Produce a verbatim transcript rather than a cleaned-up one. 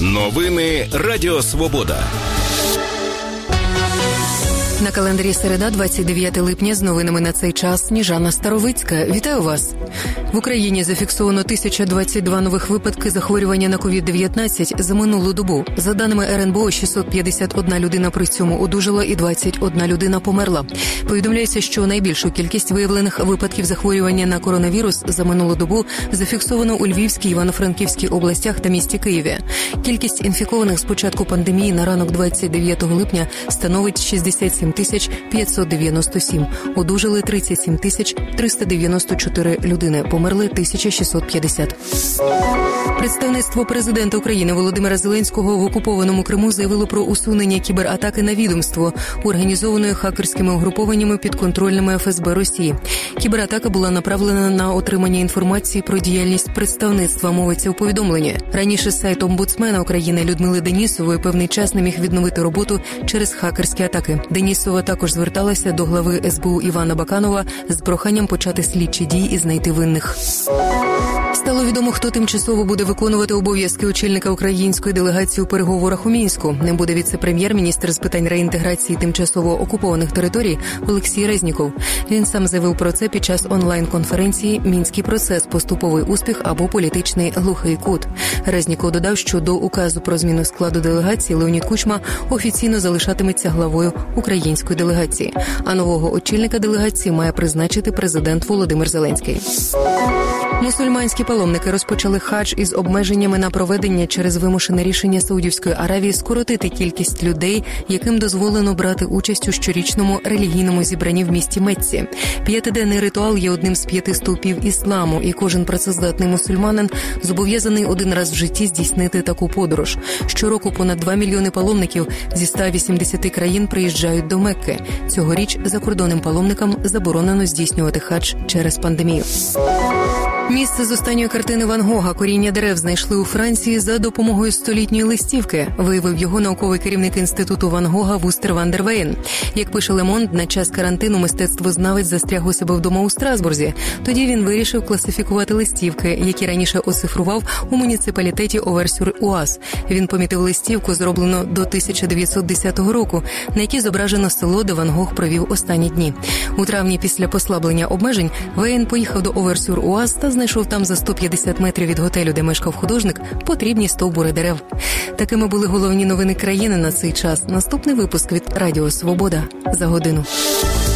Новини Радіо Свобода. На календарі середа, двадцять дев'яте липня, з новинами на цей час Сніжана Старовицька. Вітаю вас! В Україні зафіксовано тисяча двадцять два нових випадки захворювання на ковід дев'ятнадцять за минулу добу. За даними ер ен бе о, шістсот п'ятдесят одна людина при цьому одужала і двадцять одна людина померла. Повідомляється, що найбільшу кількість виявлених випадків захворювання на коронавірус за минулу добу зафіксовано у Львівській, Івано-Франківській областях та місті Києві. Кількість інфікованих з початку пандемії на ранок двадцять дев'ятого липня становить шістдесят сім тисяч п'ятсот дев'яносто сім. Одужали тридцять сім тисяч триста дев'яносто чотири людини. Померли тисяча шістсот п'ятдесят. Представництво президента України Володимира Зеленського в окупованому Криму заявило про усунення кібератаки на відомство, організованої хакерськими угрупованнями підконтрольними еф ес бе Росії. Кібератака була направлена на отримання інформації про діяльність представництва, мовиться у повідомленні. Раніше сайт омбудсмена України Людмили Денісової певний час не міг відновити роботу через хакерські атаки. Денісова також зверталася до глави ес бе у Івана Баканова з проханням почати слідчі дії і знайти винних. Стало відомо, хто тимчасово буде виконувати обов'язки очільника української делегації у переговорах у Мінську. Ним буде віце-прем'єр-міністр з питань реінтеграції тимчасово окупованих територій Олексій Резніков. Він сам заявив про це під час онлайн-конференції «Мінський процес. Поступовий успіх або політичний глухий кут». Резніков додав, що до указу про зміну складу делегації Леонід Кучма офіційно залишатиметься главою української делегації, а нового очільника делегації має призначити президент Володимир Зеленський. Мусульманські паломники розпочали хадж із обмеженнями на проведення через вимушене рішення Саудівської Аравії скоротити кількість людей, яким дозволено брати участь у щорічному релігійному зібранні в місті Мецці. П'ятиденний ритуал є одним з п'яти стовпів ісламу, і кожен працездатний мусульманин зобов'язаний один раз в житті здійснити таку подорож. Щороку понад два мільйони паломників зі ста вісімдесяти країн приїжджають до Мекки. Цьогоріч закордонним паломникам заборонено здійснювати хадж через пандемію. Місце з останньої картини Ван Гога «Коріння дерев» знайшли у Франції за допомогою столітньої листівки, виявив його науковий керівник інституту Ван Гога Вустер Ван дер Веєн. Як пише Ле Монд, на час карантину мистецтвознавець застряг у себе вдома у Страсбурзі. Тоді він вирішив класифікувати листівки, які раніше оцифрував у муніципалітеті Оверсюр-Уаз. Він помітив листівку, зроблену до тисяча дев'ятсот десятого року, на якій зображено село, де Ван Гог провів останні дні. У травні після послаблення обмежень Веєн поїхав до Оверсюр-Уаз та знайшов там за сто п'ятдесят метрів від готелю, де мешкав художник, потрібні стовбури дерев. Такими були головні новини країни на цей час. Наступний випуск від Радіо Свобода за годину.